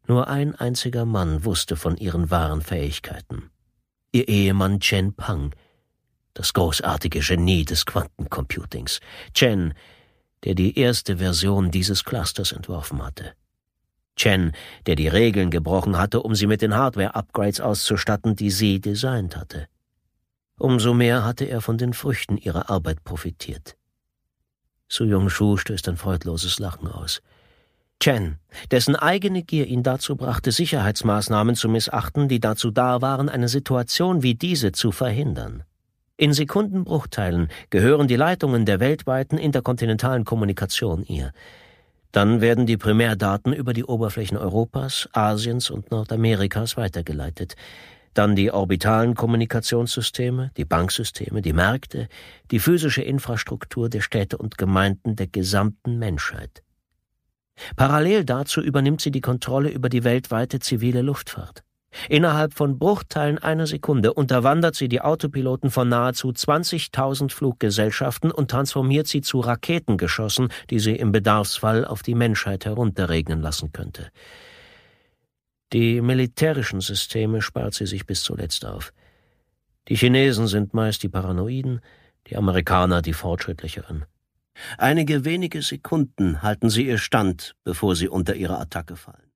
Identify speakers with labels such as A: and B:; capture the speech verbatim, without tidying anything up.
A: Nur ein einziger Mann wusste von ihren wahren Fähigkeiten. Ihr Ehemann Chen Peng, das großartige Genie des Quantencomputings. Chen, der die erste Version dieses Clusters entworfen hatte. Chen, der die Regeln gebrochen hatte, um sie mit den Hardware-Upgrades auszustatten, die sie designt hatte. Umso mehr hatte er von den Früchten ihrer Arbeit profitiert. Su Yong-Shu stößt ein freudloses Lachen aus. Chen, dessen eigene Gier ihn dazu brachte, Sicherheitsmaßnahmen zu missachten, die dazu da waren, eine Situation wie diese zu verhindern. In Sekundenbruchteilen gehören die Leitungen der weltweiten interkontinentalen Kommunikation ihr. Dann werden die Primärdaten über die Oberflächen Europas, Asiens und Nordamerikas weitergeleitet. Dann die orbitalen Kommunikationssysteme, die Banksysteme, die Märkte, die physische Infrastruktur der Städte und Gemeinden der gesamten Menschheit. Parallel dazu übernimmt sie die Kontrolle über die weltweite zivile Luftfahrt. Innerhalb von Bruchteilen einer Sekunde unterwandert sie die Autopiloten von nahezu zwanzigtausend Fluggesellschaften und transformiert sie zu Raketengeschossen, die sie im Bedarfsfall auf die Menschheit herunterregnen lassen könnte. Die militärischen Systeme spart sie sich bis zuletzt auf. Die Chinesen sind meist die Paranoiden, die Amerikaner die Fortschrittlicheren. Einige wenige Sekunden halten sie ihr Stand, bevor sie unter ihre Attacke fallen.